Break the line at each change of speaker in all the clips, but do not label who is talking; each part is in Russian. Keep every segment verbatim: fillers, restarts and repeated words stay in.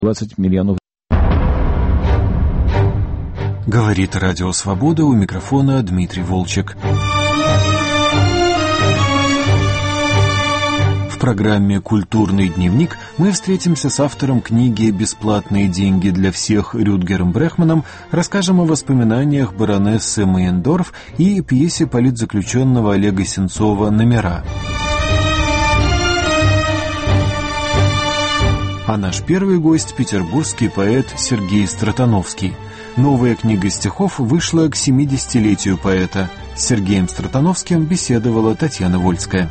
двадцать миллионов.
Говорит Радио Свобода, у микрофона Дмитрий Волчек. В программе «Культурный дневник» мы встретимся с автором книги «Бесплатные деньги для всех» Рютгером Брехманом, расскажем о воспоминаниях баронессы Мейендорф и пьесе политзаключенного Олега Сенцова «Номера». А наш первый гость – петербургский поэт Сергей Стратановский. Новая книга стихов вышла к семидесятилетию поэта. С Сергеем Стратановским беседовала Татьяна Вольская.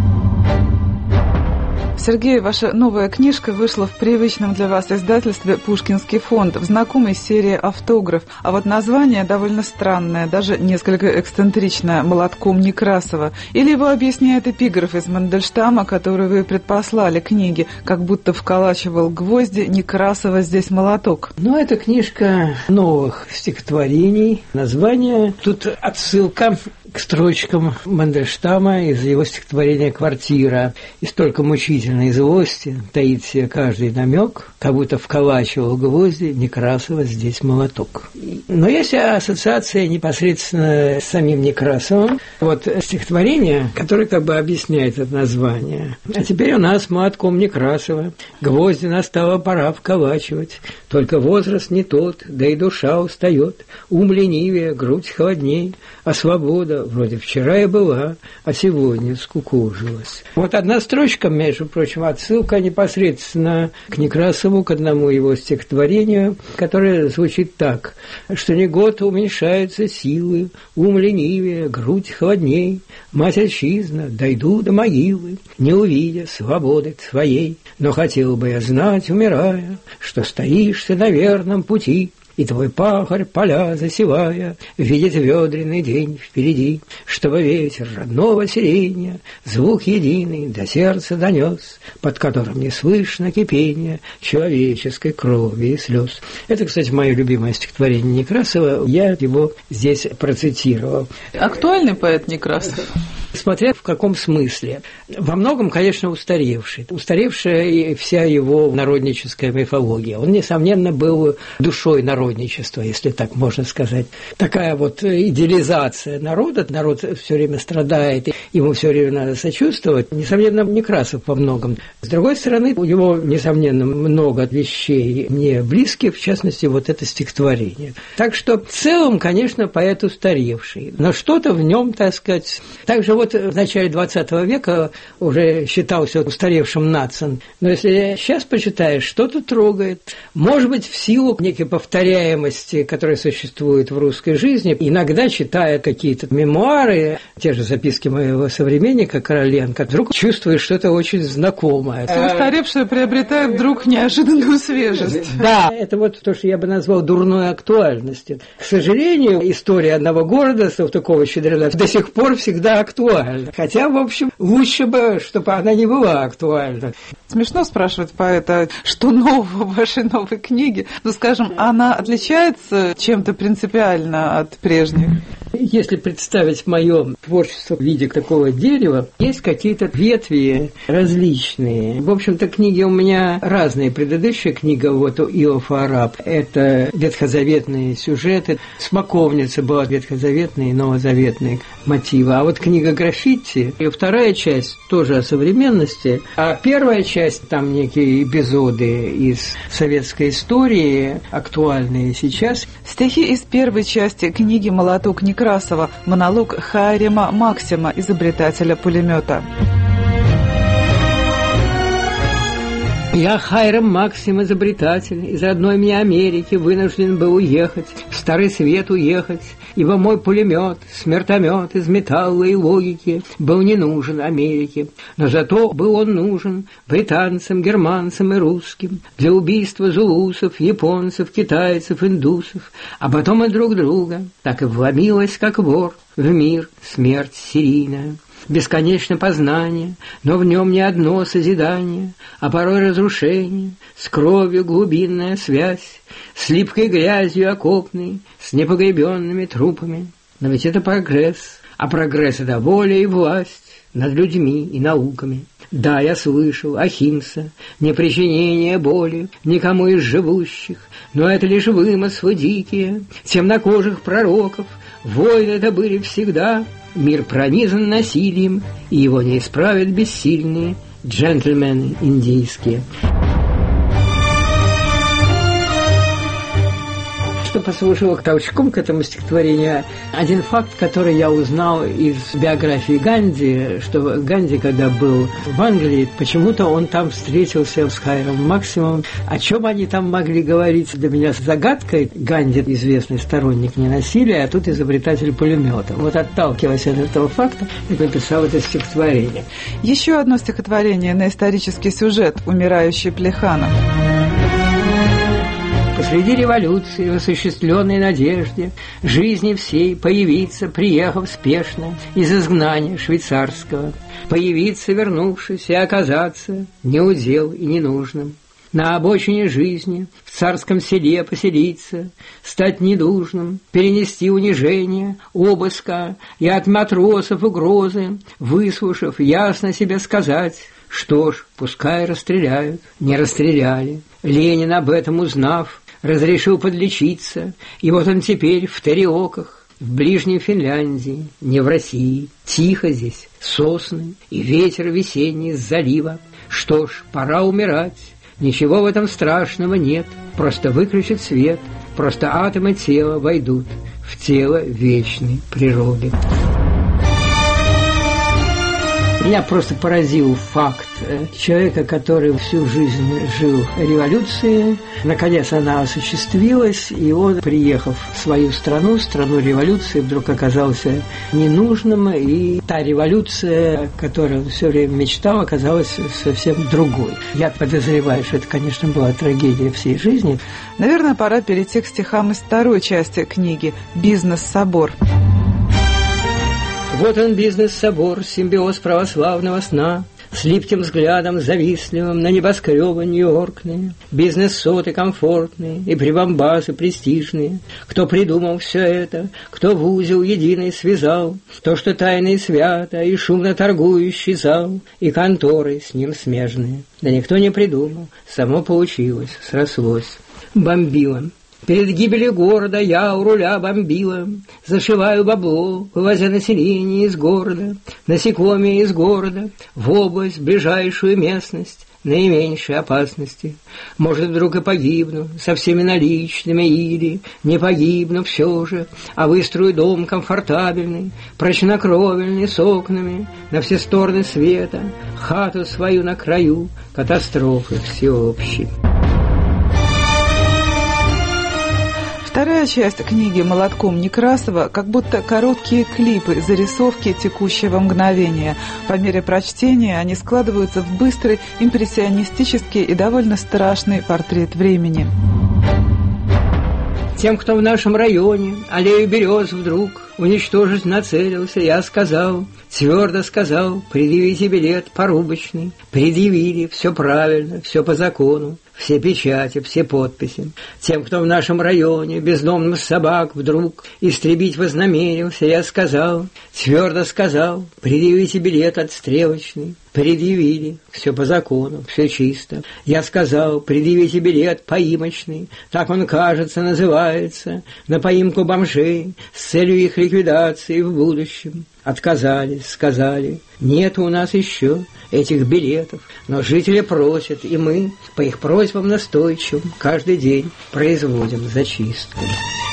Сергей, ваша новая книжка вышла в привычном для вас издательстве «Пушкинский фонд» в знакомой серии «Автограф». А вот название довольно странное, даже несколько эксцентричное – «Молотком Некрасова». Или его объясняет эпиграф из Мандельштама, который вы предпослали книге, как будто вколачивал гвозди Некрасова здесь молоток.
Ну, это книжка новых стихотворений. Название тут отсылка к строчкам Мандельштама из его стихотворения «Квартира». И столько мучительной злости таит в себе каждый намек, как будто вколачивал гвозди Некрасова здесь молоток. Но есть ассоциация непосредственно с самим Некрасовым. Вот стихотворение, которое как бы объясняет это название. А теперь у нас молотком Некрасова. Гвозди настала пора вколачивать. Только возраст не тот, да и душа устает. Ум ленивее, грудь холодней, а свобода вроде вчера и была, а сегодня скукожилась. Вот одна строчка, между прочим, отсылка непосредственно к Некрасову, к одному его стихотворению, которое звучит так, что не год уменьшаются силы, ум ленивее, грудь холодней, мать отчизна, дойду до могилы, не увидя свободы твоей, но хотел бы я знать, умирая, что стоишь ты на верном пути, и твой пахарь, поля засевая, видит ведреный день впереди, чтобы ветер родного сиренья звук единый до сердца донес, под которым не слышно кипения человеческой крови и слез. Это, кстати, мое любимое стихотворение Некрасова. Я его здесь процитировал.
Актуальный поэт Некрасов?
Смотря в каком смысле. Во многом, конечно, устаревший. Устаревшая и вся его народническая мифология. Он, несомненно, был душой народничества, если так можно сказать. Такая вот идеализация народа. Народ все время страдает, и ему все время надо сочувствовать. Несомненно, Некрасов во многом. С другой стороны, у него, несомненно, много вещей мне близких, в частности, вот это стихотворение. Так что, в целом, конечно, поэт устаревший. Но что-то в нем, так сказать, также вот в начале двадцатого века уже считался устаревшим Надсон. Но если сейчас почитаешь, что-то трогает. Может быть, в силу некой повторяемости, которая существует в русской жизни, иногда, читая какие-то мемуары, те же записки моего современника Короленко, вдруг чувствуешь что-то очень знакомое.
Устаревшее приобретает вдруг неожиданную свежесть.
Да, это вот то, что я бы назвал дурной актуальностью. К сожалению, история одного города, Салтыкова-Щедрина, до сих пор всегда актуальна. Хотя, в общем, лучше бы, чтобы она не была актуальна.
Смешно спрашивать поэта, что нового в вашей новой книге. Ну, скажем, она отличается чем-то принципиально от прежних?
Если представить мое творчество в виде такого дерева, есть какие-то ветви различные. В общем-то, книги у меня разные. Предыдущая книга, вот у Иофа Араб, это ветхозаветные сюжеты. Смоковница была ветхозаветные и новозаветные мотивы. А вот книга «Граффити», и вторая часть тоже о современности, а первая часть, там некие эпизоды из советской истории, актуальные сейчас.
Стихи из первой части книги «Молоток Некрасова», монолог Хайрема Максима, изобретателя пулемета.
Я, Хайрем Максим, изобретатель, из родной мне Америки вынужден был уехать, в Старый Свет уехать, ибо мой пулемет, смертомет из металла и логики был не нужен Америке, но зато был он нужен британцам, германцам и русским для убийства зулусов, японцев, китайцев, индусов, а потом и друг друга. Так и вломилась, как вор, в мир смерть серийная. Бесконечно познание, но в нем не одно созидание, а порой разрушение, с кровью глубинная связь, с липкой грязью окопной, с непогребенными трупами. Но ведь это прогресс, а прогресс — это воля и власть. над людьми и науками. Да, я слышал Ахимса, непричинение боли никому из живущих, но это лишь вымыслы дикие темнокожих пророков. Войны это были всегда, мир пронизан насилием, и его не исправят бессильные джентльмены индийские. Что послужило толчком к этому стихотворению, один факт, который я узнал из биографии Ганди, что Ганди, когда был в Англии, почему-то он там встретился с Хайром Максимом. О чем они там могли говорить, для меня загадкой. Ганди известный сторонник ненасилия, а тут изобретатель пулемета. Вот отталкиваясь от этого факта, я написал это стихотворение.
Еще одно стихотворение на исторический сюжет «Умирающий Плеханов».
Посреди революции, в осуществленной надежде жизни всей появиться, приехав спешно из изгнания швейцарского, появиться, вернувшись, и оказаться неудел и ненужным. На обочине жизни, в царском селе поселиться, стать недужным, перенести унижение, обыска и от матросов угрозы, выслушав, ясно себе сказать: что ж, пускай расстреляют. Не расстреляли. Ленин, об этом узнав, разрешил подлечиться, и вот он теперь в Тереоках, в ближней Финляндии, не в России. Тихо здесь, сосны и ветер весенний с залива. Что ж, пора умирать. Ничего в этом страшного нет. Просто выключат свет, просто атомы тела войдут в тело вечной природы. Меня просто поразил факт человека, который всю жизнь жил революцией. Наконец она осуществилась, и он, приехав в свою страну, страну революции, вдруг оказался ненужным, и та революция, о которой он все время мечтал, оказалась совсем другой. Я подозреваю, что это, конечно, была трагедия всей жизни.
Наверное, пора перейти к стихам из второй части книги «Бизнес-собор».
Вот он, бизнес-собор, симбиоз православного сна, с липким взглядом завистливым на небоскребы нью-йоркные, бизнес-соты комфортные и прибамбасы престижные. Кто придумал все это, кто в узел единый связал то, что тайно и свято, и шумно торгующий зал, и конторы с ним смежные. Да никто не придумал, само получилось, срослось. Бомбило. Перед гибелью города я у руля бомбила, зашиваю бабло, вывозя население из города, насекомые из города, в область, в ближайшую местность, наименьшей опасности. Может, вдруг и погибну со всеми наличными, или не погибну все же, а выстрою дом комфортабельный, прочнокровельный, с окнами на все стороны света, хату свою на краю катастрофы всеобщей.
Вторая часть книги «Молотком Некрасова» как будто короткие клипы, зарисовки текущего мгновения. По мере прочтения они складываются в быстрый, импрессионистический и довольно страшный портрет времени.
Тем, кто в нашем районе аллею берез вдруг уничтожить нацелился, я сказал, твердо сказал: предъявите билет порубочный. Предъявили, все правильно, все по закону, все печати, все подписи. Тем, кто в нашем районе бездомных собак вдруг истребить вознамерился, я сказал, твердо сказал: предъявите билет отстрелочный. Предъявили, все по закону, все чисто. Я сказал, предъявите билет поимочный, так он, кажется, называется, на поимку бомжей с целью их ликвидации в будущем. Отказались, сказали, нет у нас еще этих билетов, но жители просят, и мы по их просьбам настойчивым каждый день производим зачистку.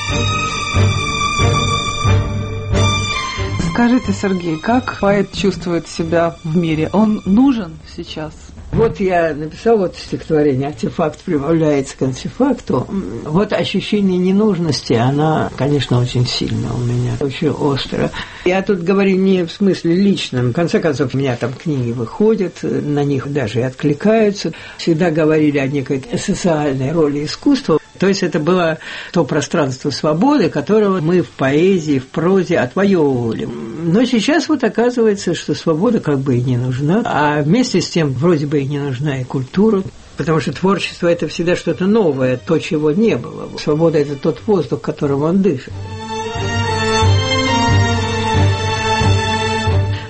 Скажите, Сергей, как поэт чувствует себя в мире? Он нужен сейчас?
Вот я написал вот стихотворение, артефакт прибавляется к антифакту. Вот ощущение ненужности, она, конечно, очень сильно у меня, очень остро. Я тут говорю не в смысле личном. В конце концов, у меня там книги выходят, на них даже и откликаются. Всегда говорили о некой социальной роли искусства. То есть это было то пространство свободы, которого мы в поэзии, в прозе отвоевывали. Но сейчас вот оказывается, что свобода как бы и не нужна, а вместе с тем вроде бы и не нужна и культура, потому что творчество – это всегда что-то новое, то, чего не было. Свобода – это тот воздух, которым он дышит.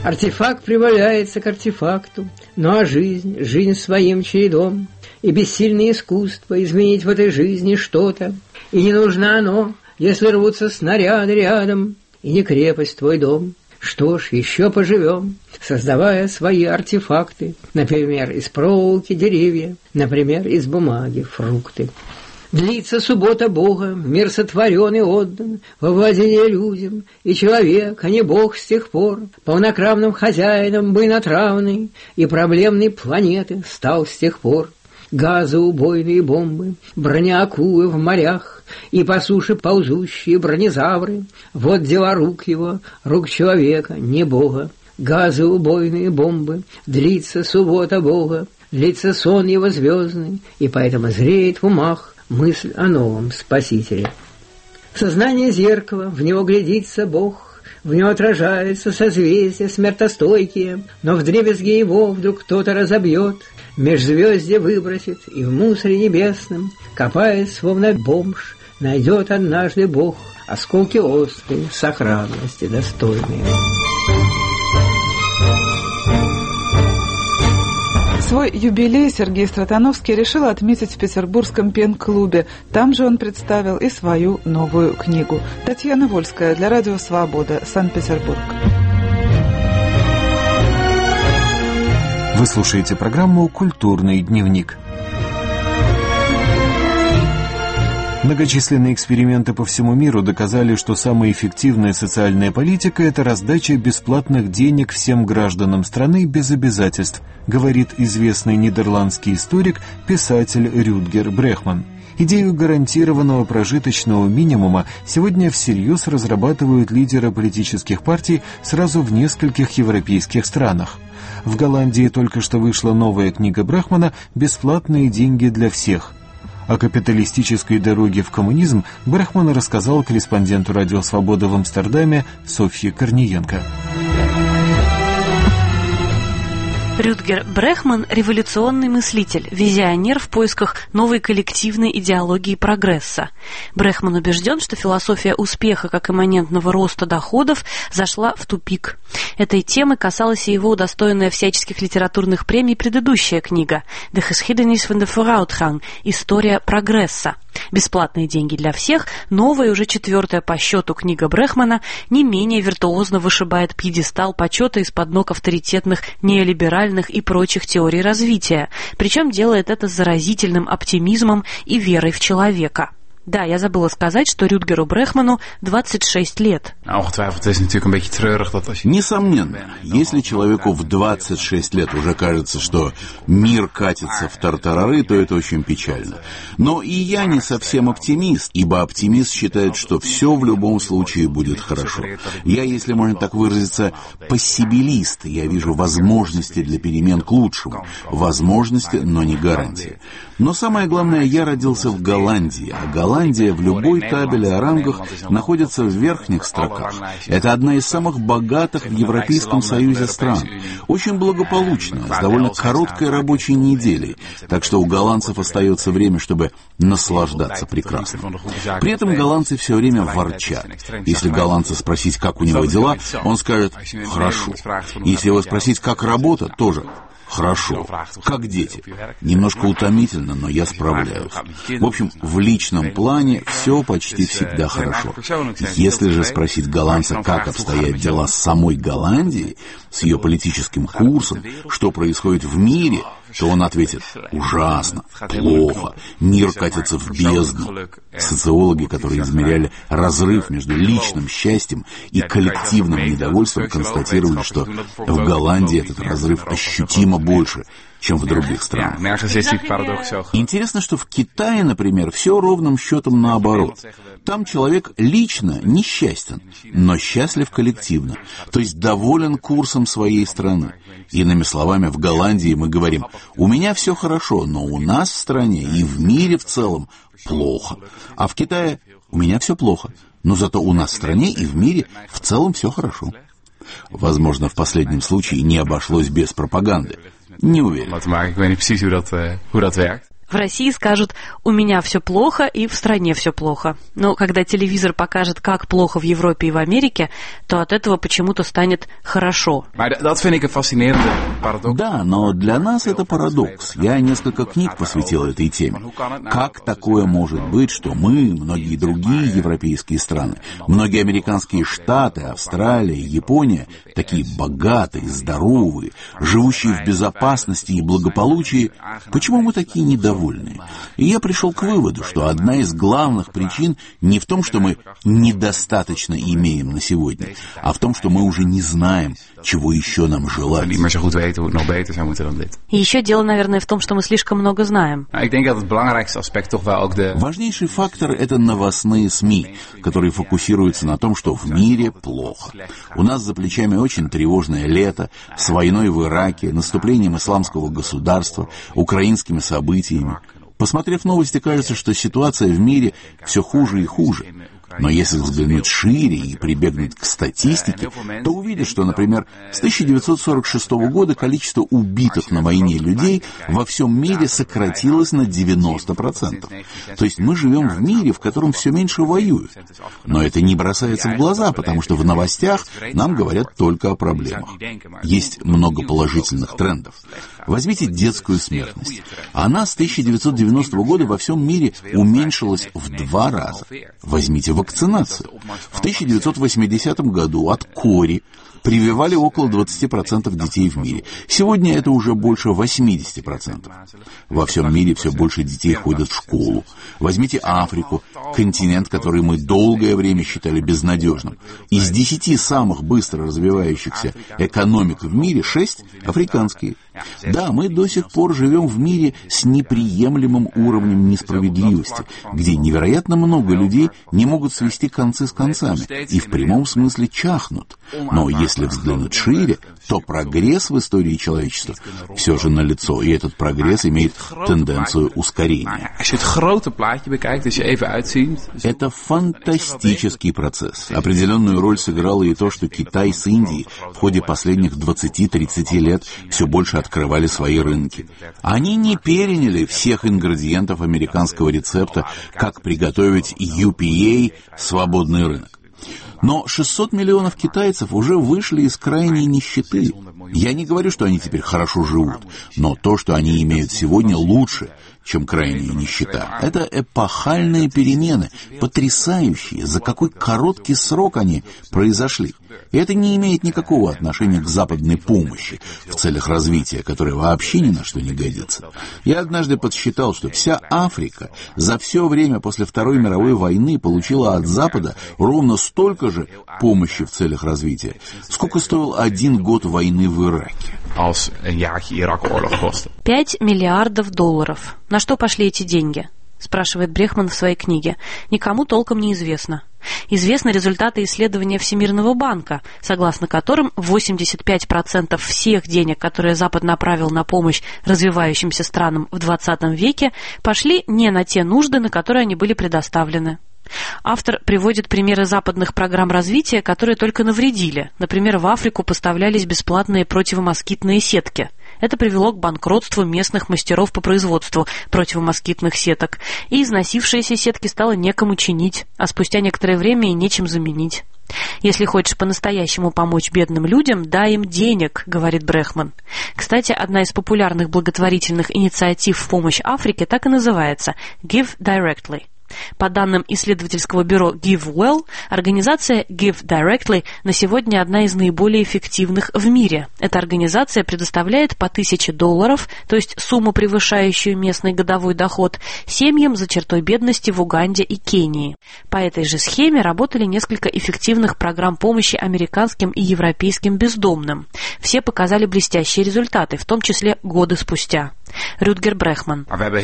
Артефакт приваляется к артефакту, ну а жизнь, жизнь своим чередом, и бессильное искусство изменить в этой жизни что-то, и не нужно оно, если рвутся снаряды рядом, и не крепость твой дом. Что ж, еще поживем, создавая свои артефакты, например, из проволоки деревья, например, из бумаги фрукты. Длится суббота Бога, мир сотворен и отдан во владение людям, и человек, а не Бог с тех пор, полнокравным хозяином бынотравной и проблемной планеты стал с тех пор. Газоубойные бомбы, бронеакулы в морях и по суше ползущие бронезавры. Вот дела рук его, рук человека, не Бога. Газоубойные бомбы, длится суббота Бога, длится сон его звездный, и поэтому зреет в умах мысль о новом Спасителе. Сознание зеркала, в него глядится Бог, в него отражается созвездие смертостойкие, но вдребезги его вдруг кто-то разобьет, межзвездье выбросит, и в мусоре небесном, копаясь, словно бомж, найдет однажды Бог осколки острые, сохранности достойные.
Свой юбилей Сергей Стратановский решил отметить в Петербургском пен-клубе. Там же он представил и свою новую книгу. Татьяна Вольская для Радио Свобода, Санкт-Петербург.
Вы слушаете программу «Культурный дневник». Многочисленные эксперименты по всему миру доказали, что самая эффективная социальная политика – это раздача бесплатных денег всем гражданам страны без обязательств, говорит известный нидерландский историк, писатель Рютгер Брехман. Идею гарантированного прожиточного минимума сегодня всерьез разрабатывают лидеры политических партий сразу в нескольких европейских странах. В Голландии только что вышла новая книга Брехмана «Бесплатные деньги для всех». О капиталистической дороге в коммунизм Брехман рассказал корреспонденту «Радио Свобода» в Амстердаме Софье Корниенко.
Рютгер Брехман – революционный мыслитель, визионер в поисках новой коллективной идеологии прогресса. Брехман убежден, что философия успеха как имманентного роста доходов зашла в тупик. Этой темы касалась и его удостоенная всяческих литературных премий предыдущая книга «De Geschiedenis van de Vooruitgang» – «История прогресса». «Бесплатные деньги для всех», новая, уже четвертая по счету книга Брехмана, не менее виртуозно вышибает пьедестал почета из-под ног авторитетных неолиберальных и прочих теорий развития, причем делает это с заразительным оптимизмом и верой в человека. Да, я забыла сказать, что Рютгеру Брехману двадцать шесть лет.
Несомненно, если человеку в двадцать шесть лет уже кажется, что мир катится в тартарары, то это очень печально. Но и я не совсем оптимист, ибо оптимист считает, что все в любом случае будет хорошо. Я, если можно так выразиться, пассибилист. Я вижу возможности для перемен к лучшему. Возможности, но не гарантии. Но самое главное, я родился в Голландии, а Голландия в любой табеле о рангах находится в верхних строках. Это одна из самых богатых в Европейском Союзе стран. Очень благополучная, с довольно короткой рабочей неделей, так что у голландцев остается время, чтобы наслаждаться прекрасным. При этом голландцы все время ворчат. Если голландца спросить, как у него дела, он скажет «хорошо». Если его спросить, как работа, тоже «хорошо». Как дети. Немножко утомительно, но я справляюсь. В общем, в личном плане все почти всегда хорошо. Если же спросить голландца, как обстоят дела с самой Голландией, с ее политическим курсом, что происходит в мире, то он ответит «ужасно, плохо, мир катится в бездну». Социологи, которые измеряли разрыв между личным счастьем и коллективным недовольством, констатировали, что в Голландии этот разрыв ощутимо больше, чем в других странах. Интересно, что в Китае, например, все ровным счетом наоборот. Там человек лично несчастен, но счастлив коллективно, то есть доволен курсом своей страны. Иными словами, в Голландии мы говорим: у меня все хорошо, но у нас в стране и в мире в целом плохо. А в Китае у меня все плохо, но зато у нас в стране и в мире в целом все хорошо. Возможно, в последнем случае не обошлось без пропаганды. Не уверен.
В России скажут «у меня все плохо» и «в стране все плохо». Но когда телевизор покажет, как плохо в Европе и в Америке, то от этого почему-то станет хорошо.
Да, но для нас это парадокс. Я несколько книг посвятил этой теме. Как такое может быть, что мы, многие другие европейские страны, многие американские штаты, Австралия, Япония, такие богатые, здоровые, живущие в безопасности и благополучии, почему мы такие недовольные? И я пришел к выводу, что одна из главных причин не в том, что мы недостаточно имеем на сегодня, а в том, что мы уже не знаем, чего еще нам желать.
И еще дело, наверное, в том, что мы слишком много знаем.
Важнейший фактор — это новостные СМИ, которые фокусируются на том, что в мире плохо. У нас за плечами очень тревожное лето с войной в Ираке, наступлением исламского государства, украинскими событиями. Посмотрев новости, кажется, что ситуация в мире все хуже и хуже. Но если взглянуть шире и прибегнуть к статистике, то увидишь, что, например, с тысяча девятьсот сорок шестого года количество убитых на войне людей во всем мире сократилось на девяносто процентов. То есть мы живем в мире, в котором все меньше воюют. Но это не бросается в глаза, потому что в новостях нам говорят только о проблемах. Есть много положительных трендов. Возьмите детскую смертность. Она с тысяча девятьсот девяностого года во всем мире уменьшилась в два раза. Возьмите вакцинацию. В тысяча девятьсот восьмидесятом году от кори прививали около двадцати процентов детей в мире. Сегодня это уже больше восьмидесяти процентов. Во всем мире все больше детей ходят в школу. Возьмите Африку, континент, который мы долгое время считали безнадежным. Из десяти самых быстро развивающихся экономик в мире шесть африканские. Да, мы до сих пор живем в мире с неприемлемым уровнем несправедливости, где невероятно много людей не могут свести концы с концами и в прямом смысле чахнут. Но если взглянуть шире, то прогресс в истории человечества все же налицо, и этот прогресс имеет тенденцию ускорения. Это фантастический процесс. Определенную роль сыграло и то, что Китай с Индией в ходе последних двадцати-тридцати лет все больше открывали свои рынки. Они не переняли всех ингредиентов американского рецепта, как приготовить ю пи эй «свободный рынок». Но шестьсот миллионов китайцев уже вышли из крайней нищеты. Я не говорю, что они теперь хорошо живут, но то, что они имеют сегодня, лучше, чем крайняя нищета. Это эпохальные перемены, потрясающие, за какой короткий срок они произошли. И это не имеет никакого отношения к западной помощи в целях развития, которая вообще ни на что не годится. Я однажды подсчитал, что вся Африка за все время после Второй мировой войны получила от Запада ровно столько же помощи в целях развития, сколько стоил один год войны в Ираке.
Пять миллиардов долларов. На что пошли эти деньги? Спрашивает Брехман в своей книге. Никому толком не известно. Известны результаты исследования Всемирного банка, согласно которым восемьдесят пять процентов всех денег, которые Запад направил на помощь развивающимся странам в двадцатом веке, пошли не на те нужды, на которые они были предоставлены. Автор приводит примеры западных программ развития, которые только навредили. Например, в Африку поставлялись бесплатные противомоскитные сетки. Это привело к банкротству местных мастеров по производству противомоскитных сеток, и износившиеся сетки стало некому чинить, а спустя некоторое время и нечем заменить. «Если хочешь по-настоящему помочь бедным людям, дай им денег», — говорит Брехман. Кстати, одна из популярных благотворительных инициатив в помощь Африке так и называется «Give Directly». По данным исследовательского бюро GiveWell, организация Give Directly на сегодня одна из наиболее эффективных в мире. Эта организация предоставляет по тысяче долларов, то есть сумму, превышающую местный годовой доход, семьям за чертой бедности в Уганде и Кении. По этой же схеме работали несколько эффективных программ помощи американским и европейским бездомным. Все показали блестящие результаты, в том числе годы спустя. Рютгер Брехман.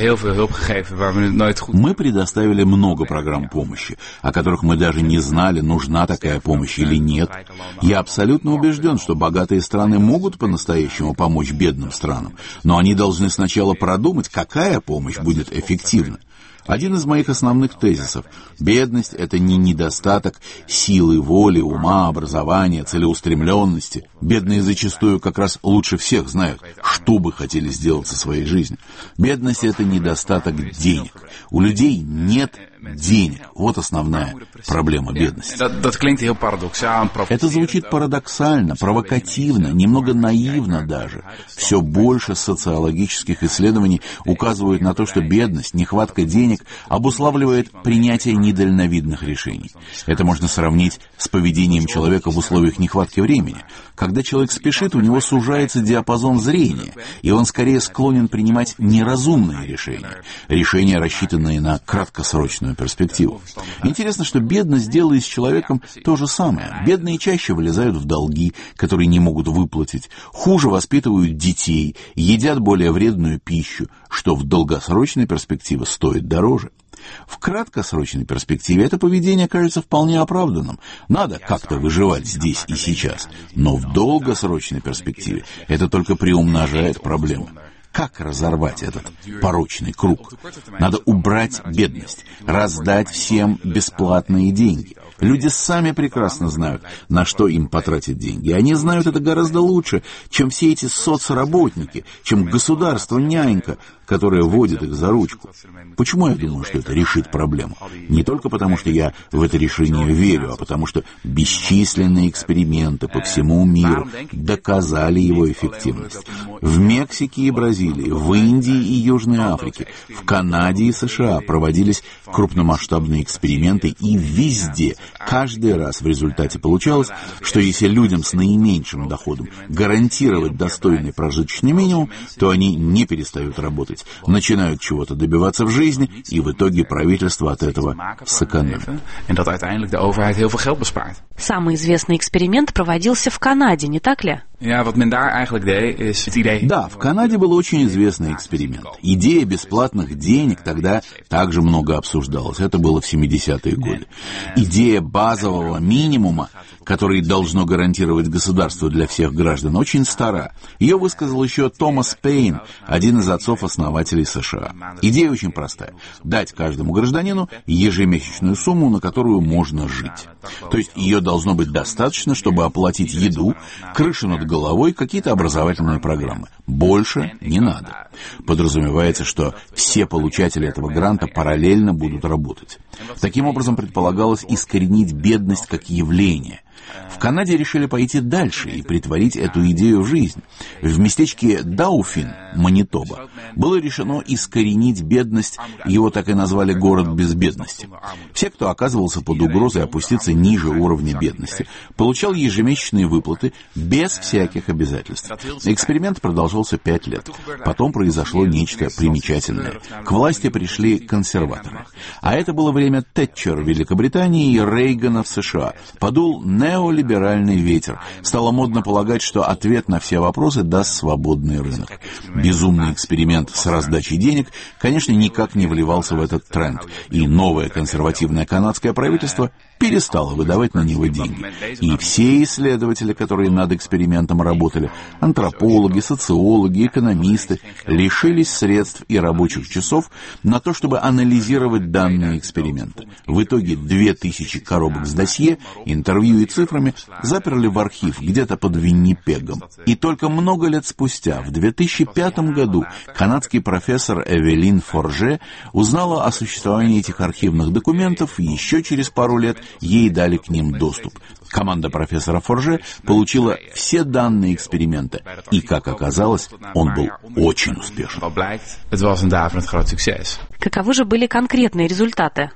Мы предоставили много программ помощи, о которых мы даже не знали, нужна такая помощь или нет. Я абсолютно убежден, что богатые страны могут по-настоящему помочь бедным странам, но они должны сначала продумать, какая помощь будет эффективна. Один из моих основных тезисов – бедность – это не недостаток силы, воли, ума, образования, целеустремленности. Бедные зачастую как раз лучше всех знают, что бы хотели сделать со своей жизнью. Бедность – это недостаток денег. У людей нет денег. Вот основная проблема бедности. Это звучит парадоксально, провокативно, немного наивно даже. Все больше социологических исследований указывают на то, что бедность, нехватка денег обуславливает принятие недальновидных решений. Это можно сравнить с поведением человека в условиях нехватки времени. Когда человек спешит, у него сужается диапазон зрения, и он скорее склонен принимать неразумные решения, решения, рассчитанные на краткосрочную перспективу. Интересно, что бедность делает с человеком то же самое. Бедные чаще влезают в долги, которые не могут выплатить, хуже воспитывают детей, едят более вредную пищу, что в долгосрочной перспективе стоит дороже. В краткосрочной перспективе это поведение кажется вполне оправданным. Надо как-то выживать здесь и сейчас. Но в долгосрочной перспективе это только приумножает проблемы. Как разорвать этот порочный круг? Надо убрать бедность, раздать всем бесплатные деньги. Люди сами прекрасно знают, на что им потратить деньги. Они знают это гораздо лучше, чем все эти соцработники, чем государство-нянька, которое водит их за ручку. Почему я думаю, что это решит проблему? Не только потому, что я в это решение верю, а потому что бесчисленные эксперименты по всему миру доказали его эффективность. В Мексике и Бразилии, в Индии и Южной Африке, в Канаде и США проводились крупномасштабные эксперименты, и везде, каждый раз в результате получалось, что если людям с наименьшим доходом гарантировать достойный прожиточный минимум, то они не перестают работать, начинают чего-то добиваться в жизни, и в итоге правительство от этого сэкономит.
Самый известный эксперимент проводился в Канаде, не так ли?
Да, в Канаде был очень известный эксперимент. Идея бесплатных денег тогда также много обсуждалась. Это было в семидесятые годы. Идея базового минимума, который должно гарантировать государство для всех граждан, очень стара. Ее высказал еще Томас Пейн, один из отцов-основателей США. Идея очень простая. Дать каждому гражданину ежемесячную сумму, на которую можно жить. То есть ее должно быть достаточно, чтобы оплатить еду, крышу над головой, какие-то образовательные программы. Больше не надо. Подразумевается, что все получатели этого гранта параллельно будут работать. Таким образом, предполагалось искоренить бедность как явление. В Канаде решили пойти дальше и притворить эту идею в жизнь. В местечке Дауфин, Манитоба, было решено искоренить бедность, его так и назвали «город без бедности». Все, кто оказывался под угрозой опуститься ниже уровня бедности, получал ежемесячные выплаты без всяких обязательств. Эксперимент продолжался пять лет. Потом произошло нечто примечательное. К власти пришли консерваторы. А это было время Тэтчер в Великобритании и Рейгана в США. Подул неолиберальный ветер. Стало модно полагать, что ответ на все вопросы даст свободный рынок. Безумный эксперимент с раздачей денег, конечно, никак не вливался в этот тренд, и новое консервативное канадское правительство перестало выдавать на него деньги. И все исследователи, которые над экспериментом работали, антропологи, социологи, экономисты, лишились средств и рабочих часов на то, чтобы анализировать данные эксперимента. В итоге две тысячи коробок с досье, интервью и цифрами заперли в архив где-то под Виннипегом. И только много лет спустя, в две тысячи пятом году, канадский профессор Эвелин Форже узнала о существовании этих архивных документов, и еще через пару лет ей дали к ним доступ. Команда профессора Форже получила все данные эксперимента, и, как оказалось, он был очень успешен.
Каковы же были конкретные результаты?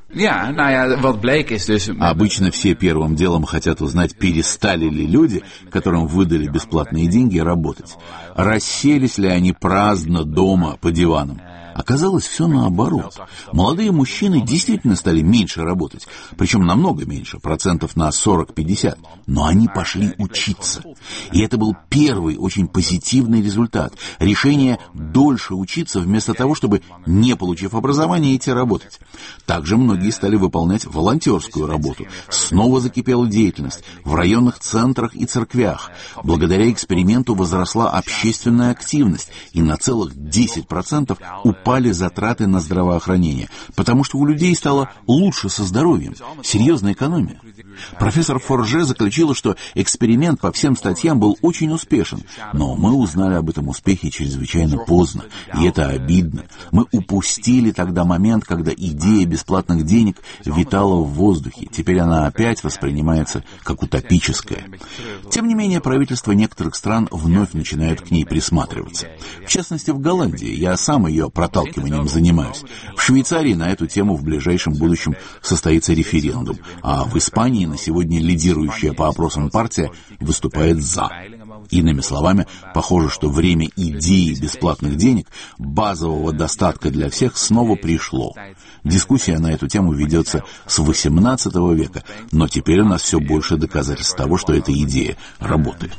Обычно все первым делом хотят узнать, перестали ли люди, которым выдали бесплатные деньги, работать. Расселись ли они праздно дома по диванам. Оказалось, все наоборот. Молодые мужчины действительно стали меньше работать, причем намного меньше, процентов на сорок-пятьдесят, но они пошли учиться. И это был первый очень позитивный результат. Решение дольше учиться вместо того, чтобы, не получив образование, идти работать. Также многие стали выполнять волонтерскую работу. Снова закипела деятельность в районных центрах и церквях. Благодаря эксперименту возросла общественная активность, и на целых десять процентов упала упали затраты на здравоохранение, потому что у людей стало лучше со здоровьем, серьезная экономия. Профессор Форже заключила, что эксперимент по всем статьям был очень успешен, но мы узнали об этом успехе чрезвычайно поздно, и это обидно. Мы упустили тогда момент, когда идея бесплатных денег витала в воздухе. Теперь она опять воспринимается как утопическая. Тем не менее, правительства некоторых стран вновь начинают к ней присматриваться. В частности, в Голландии. Я сам ее проталкиванием занимаюсь. В Швейцарии на эту тему в ближайшем будущем состоится референдум, а в Испании на сегодня лидирующая по опросам партия выступает «за». Иными словами, похоже, что время идеи бесплатных денег, базового достатка для всех, снова пришло. Дискуссия на эту тему ведется с восемнадцатого века, но теперь у нас все больше доказательств того, что эта идея работает.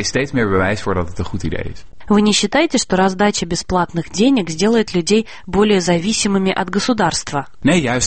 Вы не считаете, что раздача бесплатных денег сделает людей более зависимыми от государства?
Нет,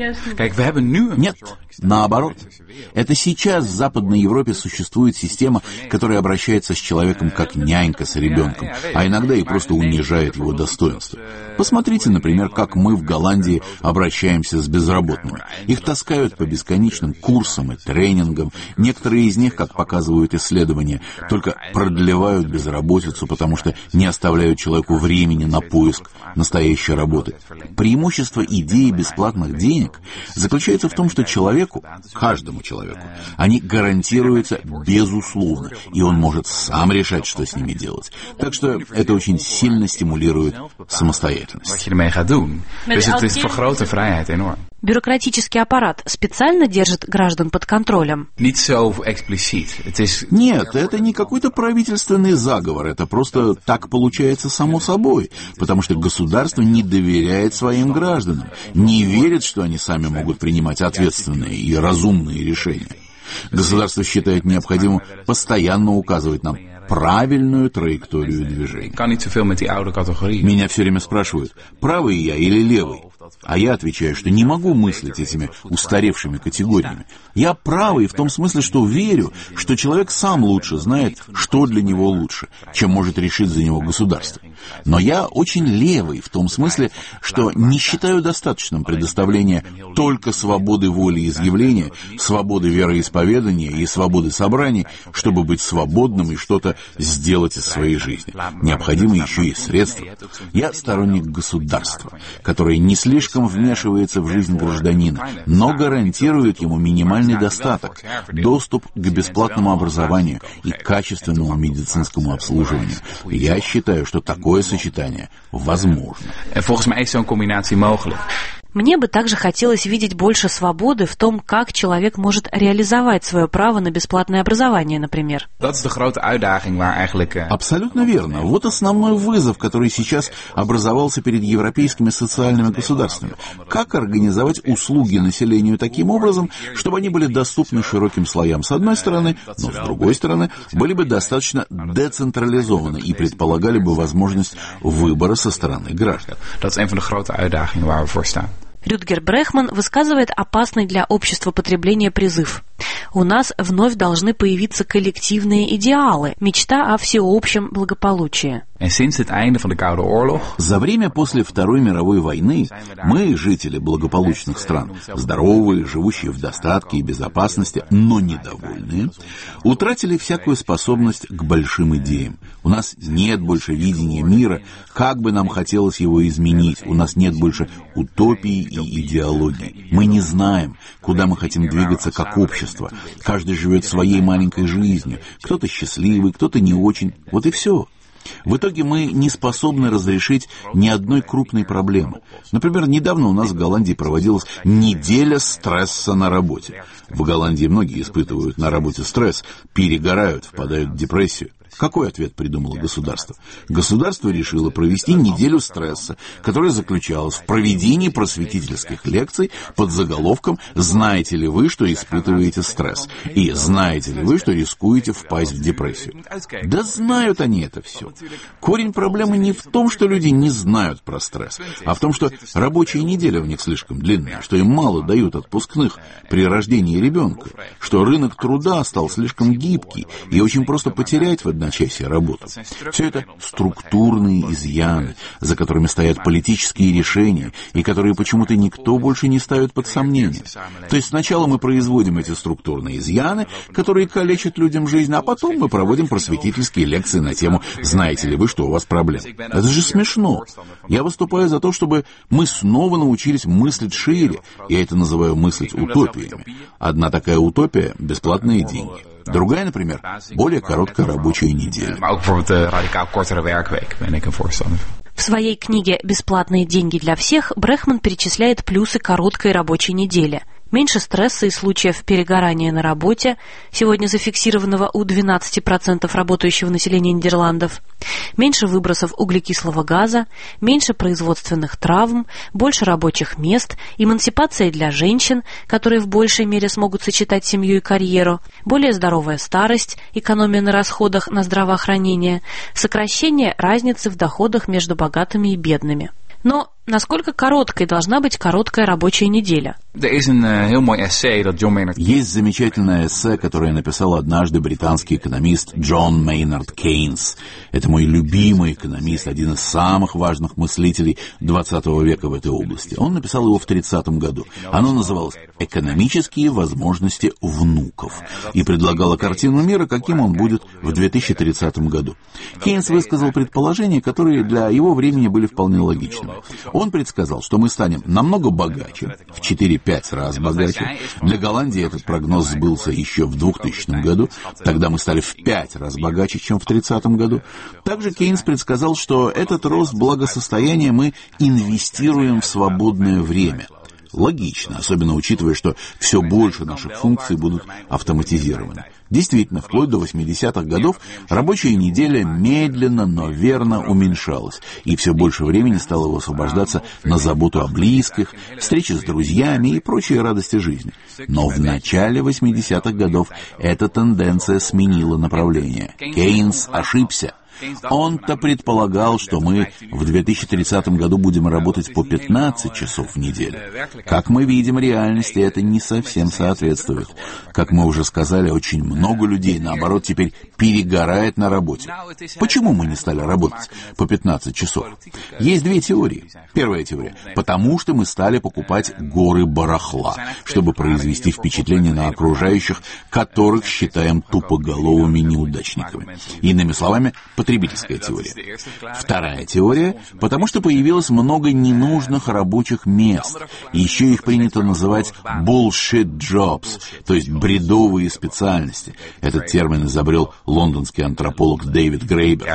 наоборот. Это сейчас в Западной Европе существует система, которая обращается с человеком как нянька с ребенком, а иногда и просто унижает его достоинство. Посмотрите, например, как мы в Голландии обращаемся с безработными. Их таскают по бесконечным курсам и тренингам. Некоторые из них, как показывают исследования, только продлевают безработицу, потому что не оставляют человеку времени на поиск настоящей работы. Преимущество идеи бесплатных денег заключается в том, что человеку, каждому человеку, они гарантируются безусловно, и он может сам решать, что с ними делать. Так что это очень сильно стимулирует самостоятельность.
Бюрократический аппарат специально держит граждан под контролем?
Нет, это не какой-то правительственный заговор, это просто так получается само собой, потому что государство не доверяет своим гражданам, не верит, что они сами могут принимать ответственные и разумные решения. Государство считает необходимым постоянно указывать нам правильную траекторию движения. Меня все время спрашивают, правый я или левый? А я отвечаю, что не могу мыслить этими устаревшими категориями. Я правый в том смысле, что верю, что человек сам лучше знает, что для него лучше, чем может решить за него государство. Но я очень левый в том смысле, что не считаю достаточным предоставление только свободы воли изъявления, свободы вероисповедания и свободы собраний, чтобы быть свободным и что-то сделать из своей жизни. Необходимы еще и средства. Я сторонник государства, которое не слишком вмешивается в жизнь гражданина, но гарантирует ему минимальный достаток, доступ к бесплатному образованию и качественному медицинскому обслуживанию. Я считаю, что такое сочетание возможно.
Мне бы также хотелось видеть больше свободы в том, как человек может реализовать свое право на бесплатное образование, например.
Абсолютно верно. Вот основной вызов, который сейчас образовался перед европейскими социальными государствами. Как организовать услуги населению таким образом, чтобы они были доступны широким слоям с одной стороны, но с другой стороны были бы достаточно децентрализованы и предполагали бы возможность выбора со стороны граждан.
Рютгер Брехман высказывает опасный для общества потребления призыв. У нас вновь должны появиться коллективные идеалы, мечта о всеобщем благополучии.
За время после Второй мировой войны мы, жители благополучных стран, здоровые, живущие в достатке и безопасности, но недовольные, утратили всякую способность к большим идеям. У нас нет больше видения мира, как бы нам хотелось его изменить. У нас нет больше утопии и идеологии. Мы не знаем, куда мы хотим двигаться как общество. Каждый живет своей маленькой жизнью. Кто-то счастливый, кто-то не очень. Вот и все. В итоге мы не способны разрешить ни одной крупной проблемы. Например, недавно у нас в Голландии проводилась неделя стресса на работе. В Голландии многие испытывают на работе стресс, перегорают, впадают в депрессию. Какой ответ придумало государство? Государство решило провести неделю стресса, которая заключалась в проведении просветительских лекций под заголовком «Знаете ли вы, что испытываете стресс?» и «Знаете ли вы, что рискуете впасть в депрессию?» Да знают они это все. Корень проблемы не в том, что люди не знают про стресс, а в том, что рабочая неделя у них слишком длинная, что им мало дают отпускных при рождении ребенка, что рынок труда стал слишком гибкий, и очень просто потерять в одном одночасье работу. Все это структурные изъяны, за которыми стоят политические решения, и которые почему-то никто больше не ставит под сомнение. То есть сначала мы производим эти структурные изъяны, которые калечат людям жизнь, а потом мы проводим просветительские лекции на тему «Знаете ли вы, что у вас проблемы?». Это же смешно. Я выступаю за то, чтобы мы снова научились мыслить шире. Я это называю мыслить утопиями. Одна такая утопия — бесплатные деньги. Другая, например, более короткая рабочая неделя.
В своей книге «Бесплатные деньги для всех» Брехман перечисляет плюсы короткой рабочей недели. Меньше стресса и случаев перегорания на работе, сегодня зафиксированного у двенадцати процентов работающего населения Нидерландов, меньше выбросов углекислого газа, меньше производственных травм, больше рабочих мест, эмансипация для женщин, которые в большей мере смогут сочетать семью и карьеру, более здоровая старость, экономия на расходах на здравоохранение, сокращение разницы в доходах между богатыми и бедными. Но насколько короткой должна быть короткая рабочая неделя?
Есть замечательное эссе, которое написал однажды британский экономист Джон Мейнард Кейнс. Это мой любимый экономист, один из самых важных мыслителей двадцатого века в этой области. Он написал его в тридцатом году. Оно называлось «Экономические возможности внуков» и предлагало картину мира, каким он будет в две тысячи тридцатом году. Кейнс высказал предположения, которые для его времени были вполне логичными. Он предсказал, что мы станем намного богаче, в четыре-пять раз богаче. Для Голландии этот прогноз сбылся еще в двухтысячном году. Тогда мы стали в пять раз богаче, чем в тридцатом году. Также Кейнс предсказал, что этот рост благосостояния мы инвестируем в свободное время. Логично, особенно учитывая, что все больше наших функций будут автоматизированы. Действительно, вплоть до восьмидесятых годов рабочая неделя медленно, но верно уменьшалась, и все больше времени стало высвобождаться на заботу о близких, встречи с друзьями и прочие радости жизни. Но в начале восьмидесятых годов эта тенденция сменила направление. Кейнс ошибся. Он-то предполагал, что мы в две тысячи тридцатом году будем работать по пятнадцать часов в неделю. Как мы видим, реальности это не совсем соответствует. Как мы уже сказали, очень много людей, наоборот, теперь перегорает на работе. Почему мы не стали работать по пятнадцать часов? Есть две теории. Первая теория. Потому что мы стали покупать горы барахла, чтобы произвести впечатление на окружающих, которых считаем тупоголовыми неудачниками. Иными словами, потребительская теория. Вторая теория, потому что появилось много ненужных рабочих мест. И еще их принято называть bullshit jobs, то есть бредовые специальности. Этот термин изобрел лондонский антрополог Дэвид Грейбер.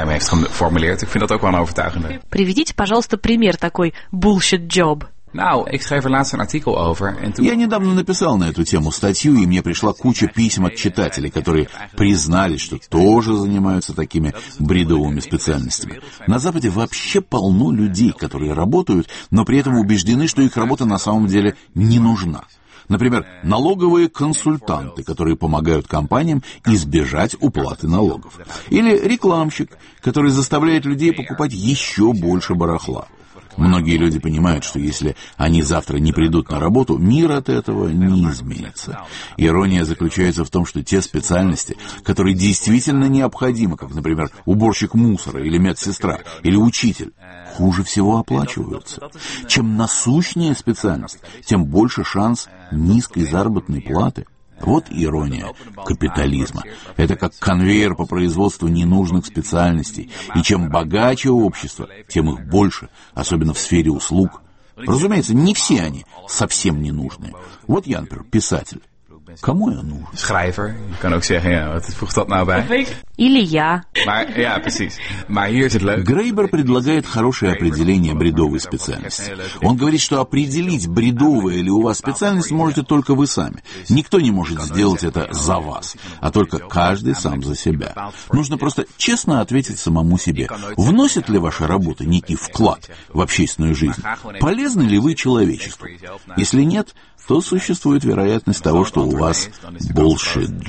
Приведите, пожалуйста, пример такой bullshit job.
Я недавно написал на эту тему статью, и мне пришла куча писем от читателей, которые признались, что тоже занимаются такими бредовыми специальностями. На Западе вообще полно людей, которые работают, но при этом убеждены, что их работа на самом деле не нужна. Например, налоговые консультанты, которые помогают компаниям избежать уплаты налогов. Или рекламщик, который заставляет людей покупать еще больше барахла. Многие люди понимают, что если они завтра не придут на работу, мир от этого не изменится. Ирония заключается в том, что те специальности, которые действительно необходимы, как, например, уборщик мусора или медсестра, или учитель, хуже всего оплачиваются. Чем насущнее специальность, тем больше шанс низкой заработной платы. Вот ирония капитализма. Это как конвейер по производству ненужных специальностей. И чем богаче общество, тем их больше, особенно в сфере услуг. Разумеется, не все они совсем не нужны. Вот я, например, писатель. Кому я нужен?
Schrijver, je kan ook zeggen, ja, wat voegt dat nou bij?
Или я.
Maar, ja, precies. Maar hier is het leuk.
Грейбер предлагает хорошее определение бредовой специальности. Он говорит, что определить, бредовая ли у вас специальность, можете только вы сами. Никто не может сделать это за вас, а только каждый сам за себя. Нужно просто честно ответить самому себе, вносит ли ваша работа некий вклад в общественную жизнь, полезны ли вы человечеству. Если нет, то существует вероятность того, что у вас bullshit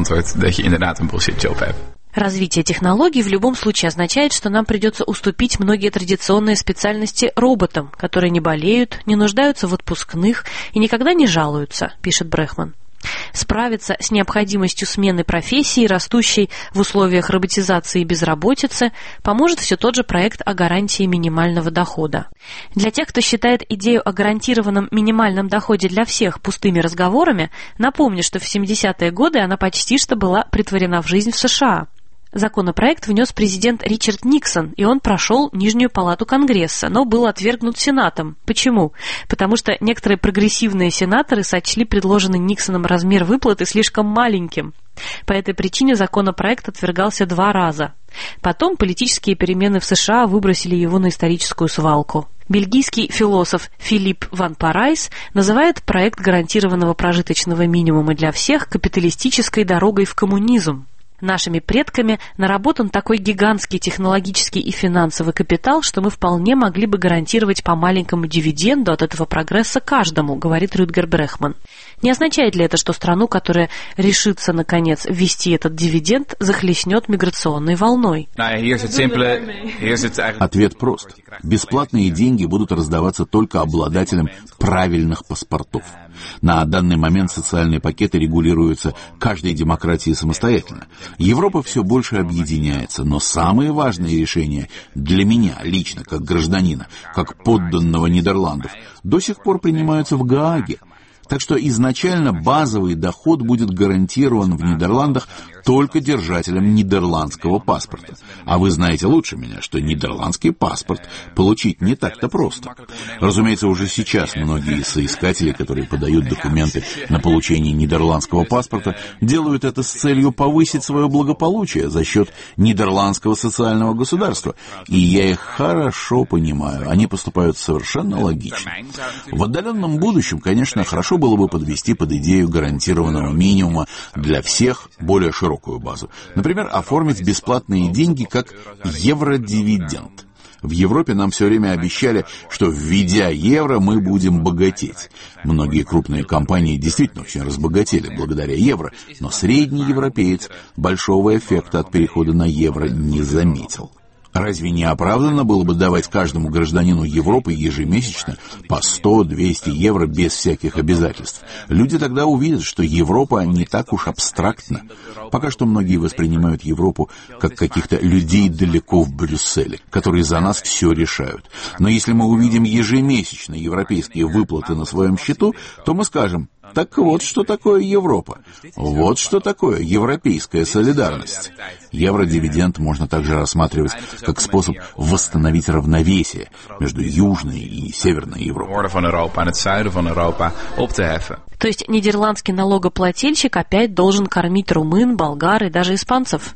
job.
Развитие технологий в любом случае означает, что нам придется уступить многие традиционные специальности роботам, которые не болеют, не нуждаются в отпускных и никогда не жалуются, пишет Брехман. Справиться с необходимостью смены профессии, растущей в условиях роботизации и безработицы, поможет все тот же проект о гарантии минимального дохода. Для тех, кто считает идею о гарантированном минимальном доходе для всех пустыми разговорами, напомню, что в семидесятые годы она почти что была претворена в жизнь в США. Законопроект внес президент Ричард Никсон, и он прошел Нижнюю палату Конгресса, но был отвергнут Сенатом. Почему? Потому что некоторые прогрессивные сенаторы сочли предложенный Никсоном размер выплаты слишком маленьким. По этой причине законопроект отвергался два раза. Потом политические перемены в США выбросили его на историческую свалку. Бельгийский философ Филипп ван Парайс называет проект гарантированного прожиточного минимума для всех капиталистической дорогой в коммунизм. Нашими предками наработан такой гигантский технологический и финансовый капитал, что мы вполне могли бы гарантировать по маленькому дивиденду от этого прогресса каждому, говорит Рютгер Брехман. Не означает ли это, что страну, которая решится, наконец, ввести этот дивиденд, захлестнет миграционной волной?
Ответ прост. Бесплатные деньги будут раздаваться только обладателям правильных паспортов. На данный момент социальные пакеты регулируются каждой демократией самостоятельно. Европа все больше объединяется, но самые важные решения для меня лично, как гражданина, как подданного Нидерландов, до сих пор принимаются в Гааге. Так что изначально базовый доход будет гарантирован в Нидерландах только держателям нидерландского паспорта. А вы знаете лучше меня, что нидерландский паспорт получить не так-то просто. Разумеется, уже сейчас многие соискатели, которые подают документы на получение нидерландского паспорта, делают это с целью повысить свое благополучие за счет нидерландского социального государства. И я их хорошо понимаю, они поступают совершенно логично. В отдаленном будущем, конечно, хорошо было бы подвести под идею гарантированного минимума для всех более широкую базу. Например, оформить бесплатные деньги как евродивиденд. В Европе нам все время обещали, что, введя евро, мы будем богатеть. Многие крупные компании действительно очень разбогатели благодаря евро, но средний европеец большого эффекта от перехода на евро не заметил. Разве не оправданно было бы давать каждому гражданину Европы ежемесячно по сто-двести евро без всяких обязательств? Люди тогда увидят, что Европа не так уж абстрактна. Пока что многие воспринимают Европу как каких-то людей далеко в Брюсселе, которые за нас все решают. Но если мы увидим ежемесячно европейские выплаты на своем счету, то мы скажем: так вот, что такое Европа. Вот что такое европейская солидарность. Евродивиденд можно также рассматривать как способ восстановить равновесие между Южной и Северной Европой.
То есть нидерландский налогоплательщик опять должен кормить румын, болгар и даже испанцев?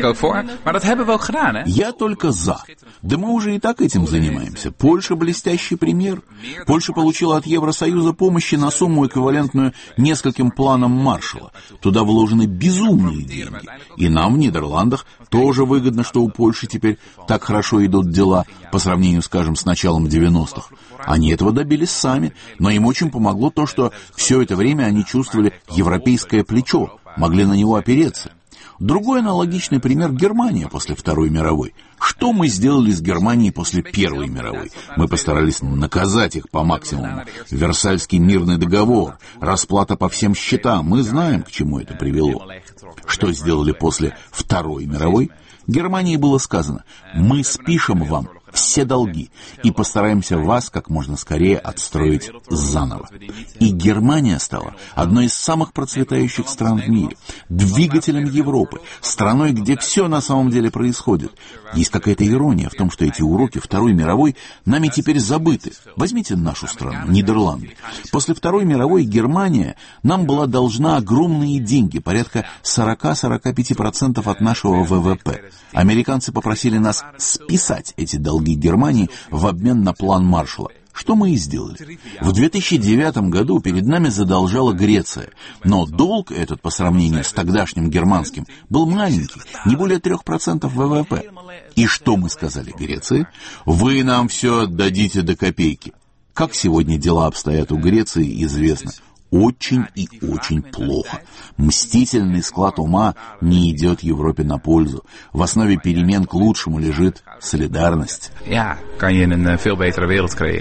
Я только за. Да мы уже и так этим занимаемся. Польша — блестящий пример. Польша получила от Евросоюза помощи на сумму, эквивалентную нескольким планам Маршалла. Туда вложены безумные деньги. И нам в Нидерландах тоже выгодно, что у Польши теперь так хорошо идут дела по сравнению, скажем, с началом девяностых. Они этого добились сами, но им очень помогло то, что все это время они чувствовали европейское плечо, могли на него опереться. Другой аналогичный пример — Германия после Второй мировой. Что мы сделали с Германией после Первой мировой? Мы постарались наказать их по максимуму. Версальский мирный договор, расплата по всем счетам. Мы знаем, к чему это привело. Что сделали после Второй мировой? Германии было сказано: мы спишем вам все долги и постараемся вас как можно скорее отстроить заново. И Германия стала одной из самых процветающих стран в мире, двигателем Европы, страной, где все на самом деле происходит. Есть какая-то ирония в том, что эти уроки Второй мировой нами теперь забыты. Возьмите нашу страну, Нидерланды. После Второй мировой Германия нам была должна огромные деньги, порядка сорок-сорок пять процентов от нашего ВВП. Американцы попросили нас списать эти долги Германии в обмен на план Маршалла. Что мы и сделали. В две тысячи девятом году перед нами задолжала Греция, но долг этот по сравнению с тогдашним германским был маленький, не более трех процентов ВВП. И что мы сказали Греции? Вы нам все отдадите до копейки. Как сегодня дела обстоят у Греции, известно. Очень и очень плохо. Мстительный склад ума не идет Европе на пользу. В основе перемен к лучшему лежит солидарность.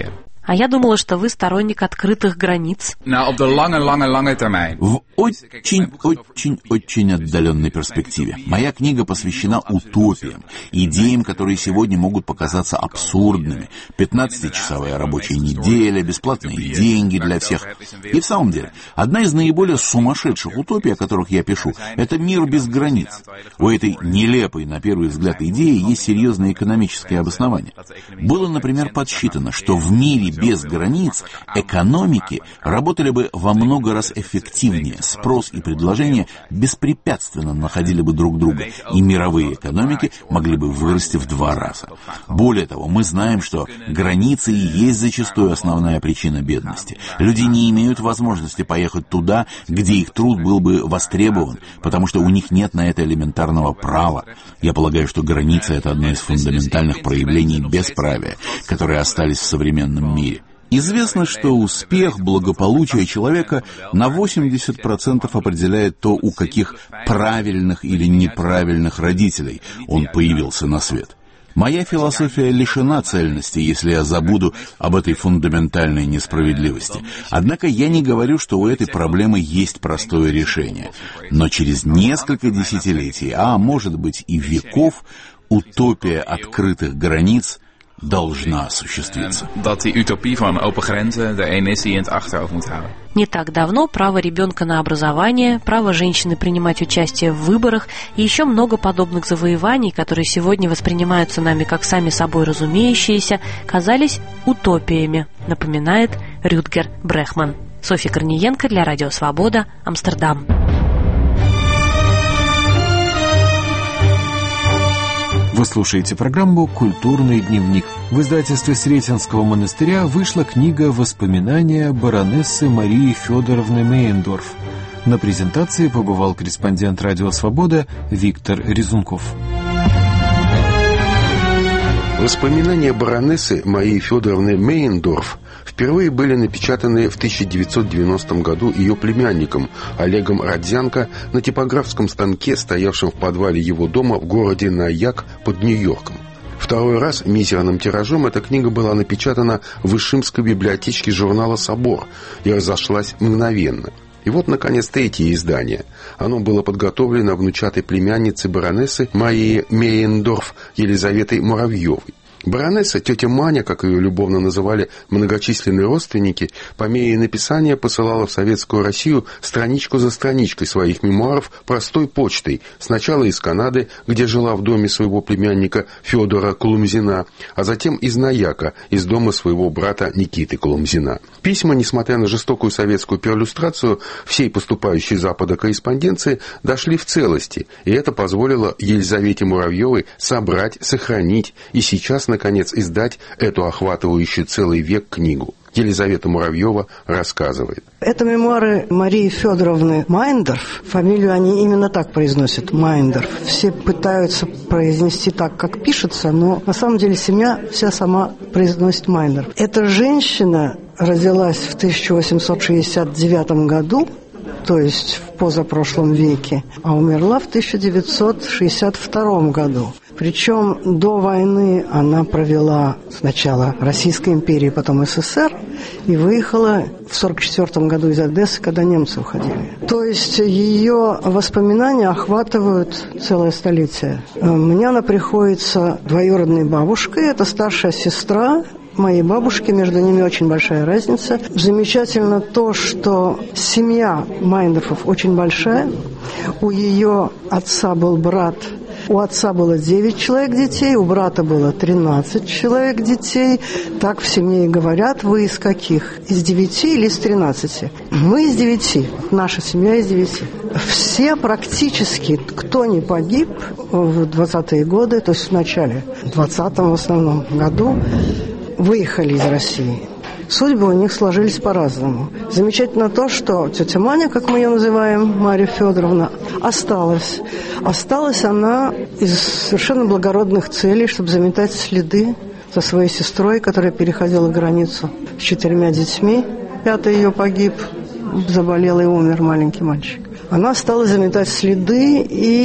А я думала, что вы сторонник открытых границ.
Nou, op de lange, lange, lange termijn.
В очень-очень-очень отдаленной перспективе. Моя книга посвящена утопиям, идеям, которые сегодня могут показаться абсурдными. пятнадцатичасовая рабочая неделя, бесплатные деньги для всех. И в самом деле, одна из наиболее сумасшедших утопий, о которых я пишу, это мир без границ. У этой нелепой, на первый взгляд, идеи есть серьезное экономическое обоснование. Было, например, подсчитано, что в мире без границ экономики работали бы во много раз эффективнее, спрос и предложение беспрепятственно находили бы друг друга, и мировые экономики могли бы вырасти в два раза. Более того, мы знаем, что границы и есть зачастую основная причина бедности. Люди не имеют возможности поехать туда, где их труд был бы востребован, потому что у них нет на это элементарного права. Я полагаю, что граница — это одно из фундаментальных проявлений бесправия, которые остались в современном мире. Известно, что успех, благополучие человека на восемьдесят процентов определяет то, у каких правильных или неправильных родителей он появился на свет. Моя философия лишена цельности, если я забуду об этой фундаментальной несправедливости. Однако я не говорю, что у этой проблемы есть простое решение. Но через несколько десятилетий, а может быть и веков, утопия открытых границ должна осуществиться.
Dat die utopie van open grenzen de een is die je in het achterhoofd moet houden.
Не так давно право ребенка на образование, право женщины принимать участие в выборах и еще много подобных завоеваний, которые сегодня воспринимаются нами как сами собой разумеющиеся, казались утопиями, напоминает Рютгер Брехман. Софья Корниенко для Радио Свобода, Амстердам.
Вы слушаете программу «Культурный дневник». В издательстве Сретенского монастыря вышла книга «Воспоминания баронессы Марии Федоровны Мейендорф». На презентации побывал корреспондент «Радио Свобода» Виктор Резунков.
Воспоминания баронессы Марии Федоровны Мейендорф впервые были напечатаны в тысяча девятьсот девяностом году ее племянником Олегом Родзянко на типографском станке, стоявшем в подвале его дома в городе Наяк под Нью-Йорком. Второй раз мизерным тиражом эта книга была напечатана в Ишимской библиотечке журнала «Собор» и разошлась мгновенно. И вот, наконец, третье издание. Оно было подготовлено внучатой племянницей баронессы Марии Мейендорф Елизаветой Муравьевой. Баронесса, тетя Маня, как ее любовно называли многочисленные родственники, по мере написания посылала в Советскую Россию страничку за страничкой своих мемуаров простой почтой, сначала из Канады, где жила в доме своего племянника Федора Колумзина, а затем из Наяка, из дома своего брата Никиты Колумзина. Письма, несмотря на жестокую советскую перлюстрацию всей поступающей с Запада корреспонденции, дошли в целости, и это позволило Елизавете Муравьевой собрать, сохранить и сейчас, наконец, издать эту охватывающую целый век книгу. Елизавета Муравьева рассказывает.
Это мемуары Марии Федоровны Мейендорф. Фамилию они именно так произносят, Мейендорф. Все пытаются произнести так, как пишется, но на самом деле семья вся сама произносит Мейендорф. Эта женщина родилась в тысяча восемьсот шестьдесят девятом году, то есть в позапрошлом веке, а умерла в тысяча девятьсот шестьдесят втором году. Причем до войны она провела сначала Российской империи, потом СССР, и выехала в сорок четвёртом году из Одессы, когда немцы уходили. То есть ее воспоминания охватывают целое столетие. Мне она приходится двоюродной бабушкой, это старшая сестра моей бабушки, между ними очень большая разница. Замечательно то, что семья Мейендорфов очень большая. У ее отца был брат. У отца было девять человек детей, у брата было тринадцать человек детей. Так в семье и говорят. Вы из каких? Из девяти или из тринадцати? Мы из девяти. Наша семья из девяти. Все практически, кто не погиб в двадцатые годы, то есть в начале двадцатом в основном году, выехали из России. Судьбы у них сложились по-разному. Замечательно то, что тетя Маня, как мы ее называем, Мария Федоровна, осталась. Осталась она из совершенно благородных целей, чтобы заметать следы за своей сестрой, которая переходила границу с четырьмя детьми. Пятый ее погиб заболел и умер маленький мальчик. Она стала заметать следы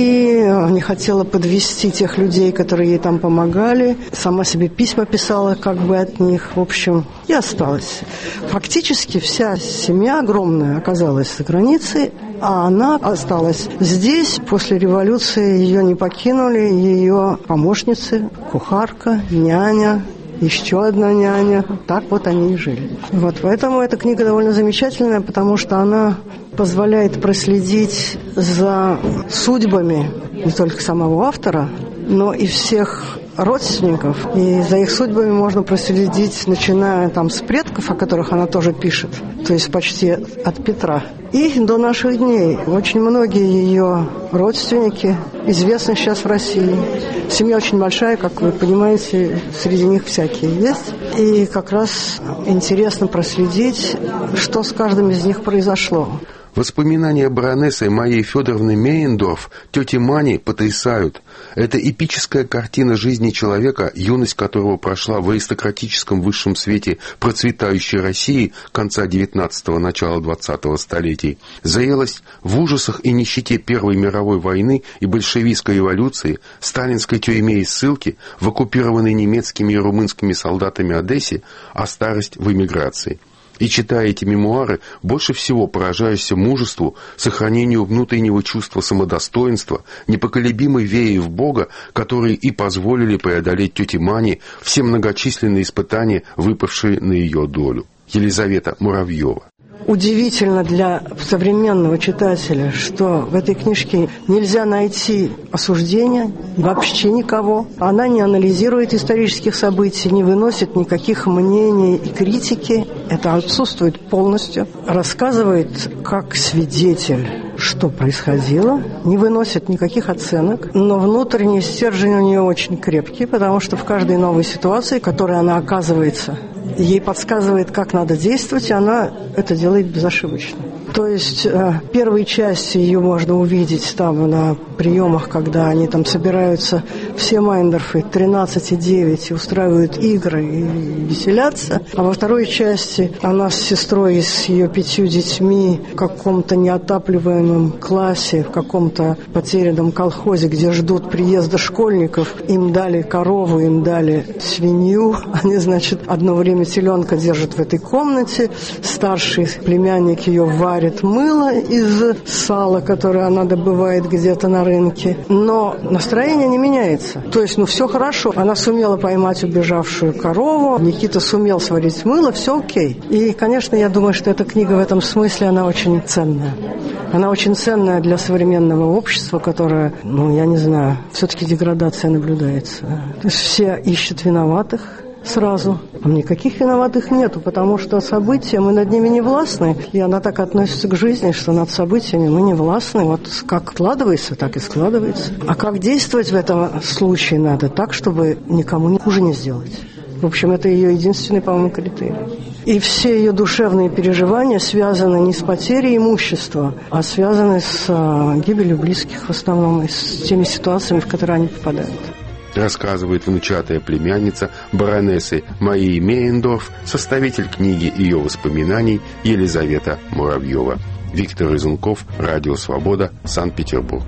и не хотела подвести тех людей, которые ей там помогали. Сама себе письма писала как бы от них. В общем, и осталась. Фактически вся семья огромная оказалась за границей, а она осталась здесь. После революции ее не покинули ее помощницы, кухарка, няня, еще одна няня. Так вот они и жили. Вот, поэтому эта книга довольно замечательная, потому что она позволяет проследить за судьбами не только самого автора, но и всех родственников. И за их судьбами можно проследить, начиная там с предков, о которых она тоже пишет, то есть почти от Петра, и до наших дней. Очень многие ее родственники известны сейчас в России. Семья очень большая, как вы понимаете, среди них всякие есть. И как раз интересно проследить, что с каждым из них произошло.
Воспоминания баронессы Марии Федоровны Мейендорф, тети Мани, потрясают. Это эпическая картина жизни человека, юность которого прошла в аристократическом высшем свете процветающей России конца девятнадцатого – начала двадцатого столетий. Зрелость в ужасах и нищете Первой мировой войны и большевистской революции, сталинской тюрьме и ссылки, в оккупированной немецкими и румынскими солдатами Одессе, а старость в эмиграции. И, читая эти мемуары, больше всего поражаешься мужеству, сохранению внутреннего чувства самодостоинства, непоколебимой вере в Бога, которые и позволили преодолеть тете Мане все многочисленные испытания, выпавшие на ее долю. Елизавета Муравьева.
Удивительно для современного читателя, что в этой книжке нельзя найти осуждения, вообще никого. Она не анализирует исторических событий, не выносит никаких мнений и критики. Это отсутствует полностью. Рассказывает как свидетель, что происходило, не выносит никаких оценок, но внутренний стержень у нее очень крепкий, потому что в каждой новой ситуации, в которой она оказывается, ей подсказывает, как надо действовать, и она это делает безошибочно. То есть в первой части ее можно увидеть там на приемах, когда они там собираются, все Мейндорфы, тринадцать и девять, и устраивают игры и веселятся. А во второй части она с сестрой и с ее пятью детьми в каком-то неотапливаемом классе, в каком-то потерянном колхозе, где ждут приезда школьников. Им дали корову, им дали свинью. Они, значит, одно время теленка держат в этой комнате. Старший племянник ее варит мыло из сала, которое она добывает где-то на рынке. Но настроение не меняется. То есть, ну, все хорошо. Она сумела поймать убежавшую корову, Никита сумел сварить мыло, все окей. И, конечно, я думаю, что эта книга в этом смысле, она очень ценная. Она очень ценная для современного общества, которое, ну, я не знаю, все-таки деградация наблюдается. То есть все ищут виноватых сразу. А никаких виноватых нету, потому что события, мы над ними не властны. И она так относится к жизни, что над событиями мы не властны. Вот как складывается, так и складывается. А как действовать в этом случае надо так, чтобы никому хуже не сделать. В общем, это ее единственный, по-моему, критерий. И все ее душевные переживания связаны не с потерей имущества, а связаны с а, гибелью близких в основном, и с теми ситуациями, в которые они попадают.
Рассказывает внучатая племянница баронессы Марии Мейендорф, составитель книги ее воспоминаний Елизавета Муравьева. Виктор Изунков, Радио Свобода, Санкт-Петербург.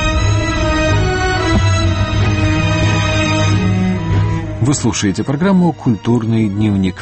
Вы слушаете программу «Культурный дневник».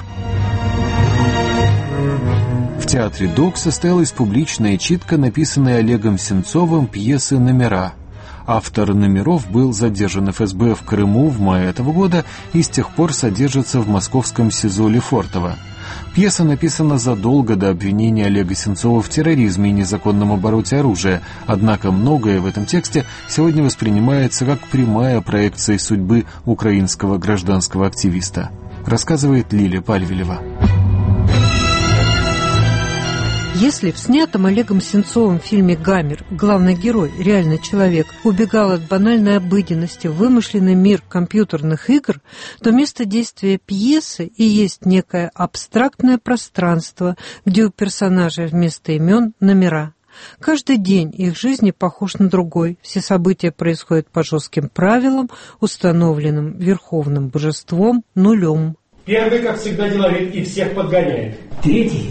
В театре ДОК состоялась публичная читка, написанная Олегом Сенцовым, пьесы «Номера». Автор «Номеров» был задержан эф эс бэ в Крыму в мае этого года и с тех пор содержится в московском СИЗО Лефортово. Пьеса написана задолго до обвинения Олега Сенцова в терроризме и незаконном обороте оружия, однако многое в этом тексте сегодня воспринимается как прямая проекция судьбы украинского гражданского активиста. Рассказывает Лилия Пальвелева.
Если в снятом Олегом Сенцовым фильме «Гамер» главный герой, реальный человек, убегал от банальной обыденности в вымышленный мир компьютерных игр, то место действия пьесы и есть некое абстрактное пространство, где у персонажей вместо имен номера. Каждый день их жизни похож на другой, все события происходят по жестким правилам, установленным верховным божеством нулем.
Первый, как всегда, деловит и всех подгоняет.
Третий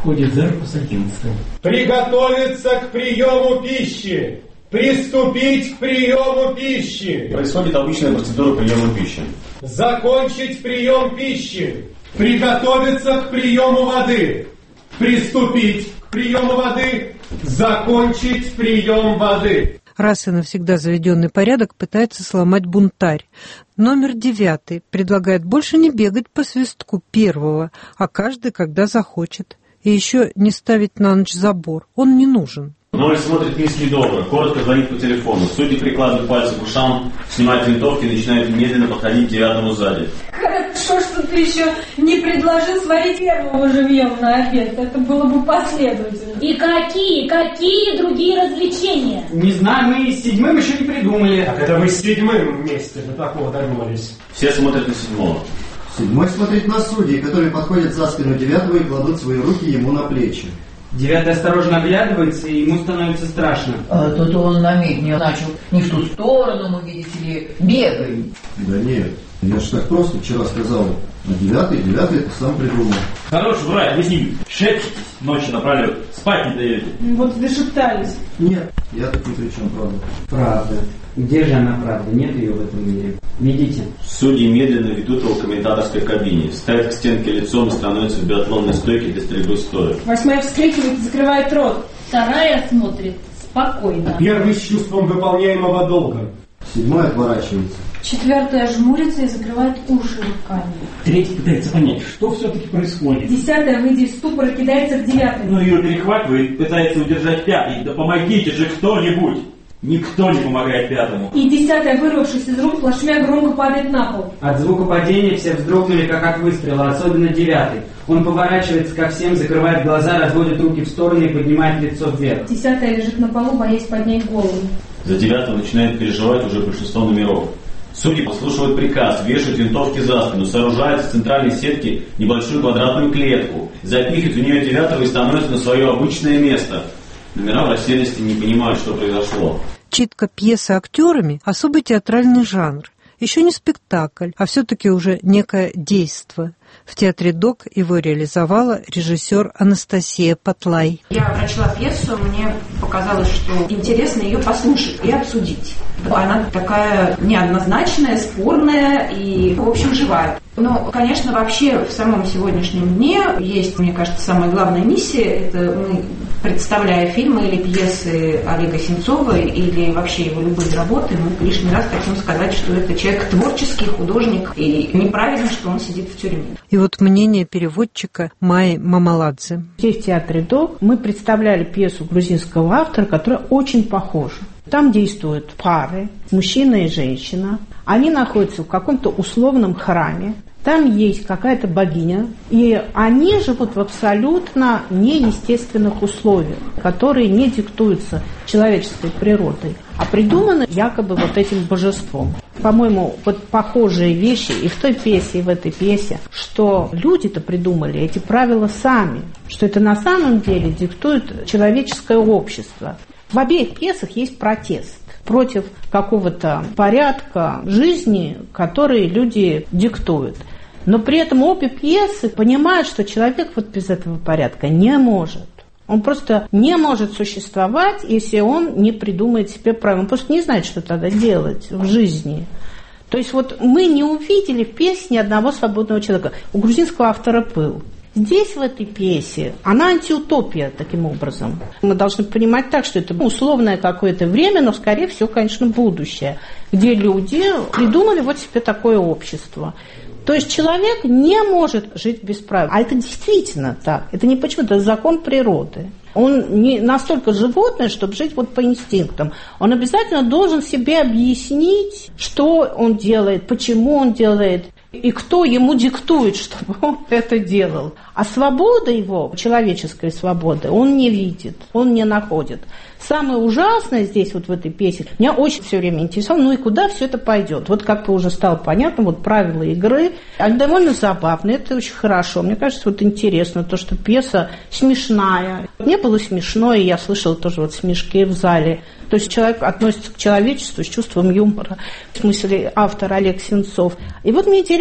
Входит за руку с одиннадцатым.
Приготовиться к приему пищи. Приступить к приему пищи.
Происходит обычная процедура приема пищи.
Закончить прием пищи. Приготовиться к приему воды. Приступить к приему воды. Закончить прием воды.
Раз и навсегда заведенный порядок пытается сломать бунтарь. Номер девятый предлагает больше не бегать по свистку первого, а каждый, когда захочет. И еще не ставить на ночь забор. Он не нужен.
Ноль смотрит низкий добро, коротко звонит по телефону. Судьи прикладывают пальцы к ушам, снимают винтовки и начинают медленно подходить к девятому сзади.
Хорошо, что ты еще не предложил сварить первого живьем на обед. Это было бы последовательно.
И какие, какие другие развлечения?
Не знаю, мы с седьмым еще не придумали.
Так это вы с седьмым вместе до такого додумались.
Все смотрят на седьмого.
Седьмой смотрит на судей, которые подходят за спину девятого и кладут свои руки ему на плечи.
Девятый осторожно оглядывается, и ему становится страшно.
А тут он на миг не начал не в ту сторону, мы, видите ли, бегаем.
Да нет, я же так просто вчера сказал. А девятый, девятый это сам придумал.
Хорош врать, вы с ним шепчетесь ночью напролет, спать не даете.
Вот дошептались.
Нет, я тут ни при чем, правда.
Правда. Где же она правда? Нет ее в этом мире. Видите?
Судьи медленно ведут его в комментаторской кабине, ставят к стенке лицом и становятся в биатлонной стойке для стрельбы стоя.
Восьмая вскрикивает и закрывает рот.
Вторая смотрит спокойно.
Первый с чувством выполняемого долга.
Седьмой отворачивается.
Четвертая жмурится и закрывает уши руками.
Третий пытается понять, что все-таки происходит.
Десятая, выйдя из ступора, кидается к девятой.
Ну ее перехватывает и пытается удержать пятый. Да помогите же кто-нибудь! Никто не помогает пятому.
И десятая, вырвавшись из рук, плашмя громко падает на пол.
От звука падения все вздрогнули, как от выстрела, особенно девятый. Он поворачивается ко всем, закрывает глаза, разводит руки в стороны и поднимает лицо вверх.
Десятая лежит на полу, боясь поднять голову.
За девятого начинает переживать уже большинство номеров. Судьи послушивают приказ, вешают винтовки за спину, сооружают из центральной сетки небольшую квадратную клетку, запихивают в нее девятого и становятся на свое обычное место. Номера в растерянности не понимают, что произошло.
Читка пьесы актерами – особый театральный жанр. Еще не спектакль, а все-таки уже некое действо. В театре ДОК его реализовала режиссер Анастасия Патлай.
Я прочла пьесу, мне показалось, что интересно ее послушать и обсудить. Она такая неоднозначная, спорная и, в общем, живая. Но, конечно, вообще в самом сегодняшнем дне есть, мне кажется, самая главная миссия. Это мы, представляя фильмы или пьесы Олега Сенцова или вообще его любые работы, мы лишний раз хотим сказать, что это человек творческий, художник, и неправильно, что он сидит в тюрьме.
И вот мнение переводчика Майи Мамаладзе.
Здесь в театре ДОК мы представляли пьесу грузинского автора, которая очень похожа. Там действуют пары, мужчина и женщина. Они находятся в каком-то условном храме. Там есть какая-то богиня, и они живут в абсолютно неестественных условиях, которые не диктуются человеческой природой, а придуманы якобы вот этим божеством. По-моему, вот похожие вещи и в той пьесе, и в этой пьесе, что люди-то придумали эти правила сами, что это на самом деле диктует человеческое общество. В обеих пьесах есть протест против какого-то порядка жизни, который люди диктуют. Но при этом обе пьесы понимают, что человек вот без этого порядка не может. Он просто не может существовать, если он не придумает себе правила. Он просто не знает, что тогда делать в жизни. То есть вот мы не увидели в пьесе ни одного свободного человека. У грузинского автора был. Здесь, в этой пьесе, она антиутопия, таким образом. Мы должны понимать так, что это условное какое-то время, но, скорее всего, конечно, будущее, где люди придумали вот себе такое общество. То есть человек не может жить без правил. А это действительно так. Это не почему, это закон природы. Он не настолько животное, чтобы жить вот по инстинктам. Он обязательно должен себе объяснить, что он делает, почему он делает, и кто ему диктует, чтобы он это делал. А свобода его, человеческой свободы, он не видит, он не находит. Самое ужасное здесь, вот в этой пьесе, меня очень все время интересовало, ну и куда все это пойдет. Вот как-то уже стало понятно, вот правила игры, они довольно забавные, это очень хорошо. Мне кажется, вот интересно то, что пьеса смешная. Мне было смешно, и я слышала тоже вот смешки в зале. То есть человек относится к человечеству с чувством юмора. В смысле, автор Олег Сенцов. И вот мне интересно,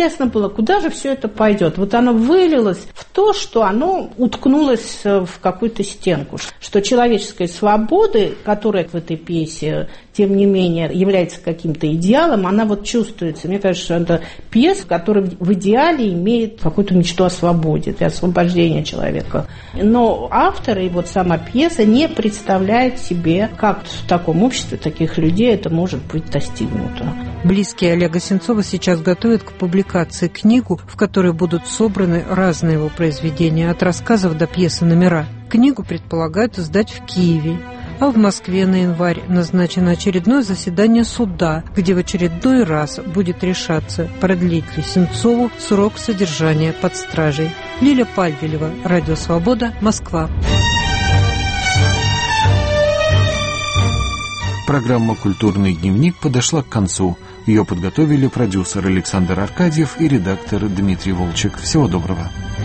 неизвестно было, куда же все это пойдет. Вот оно вылилось в то, что оно уткнулось в какую-то стенку, что человеческая свобода, которая в этой пьесе, тем не менее, является каким-то идеалом, она вот чувствуется. Мне кажется, что это пьеса, которая в идеале имеет какую-то мечту о свободе, для освобождения человека. Но автор и вот сама пьеса не представляет себе, как в таком обществе таких людей это может быть достигнуто.
Близкие Олега Сенцова сейчас готовят к публикации книгу, в которой будут собраны разные его произведения, от рассказов до пьесы номера. Книгу предполагают издать в Киеве. А в Москве на январь назначено очередное заседание суда, где в очередной раз будет решаться, продлить ли Сенцову срок содержания под стражей. Лиля Пальвелева, Радио Свобода, Москва.
Программа «Культурный дневник» подошла к концу. Ее подготовили продюсер Александр Аркадьев и редактор Дмитрий Волчек. Всего доброго.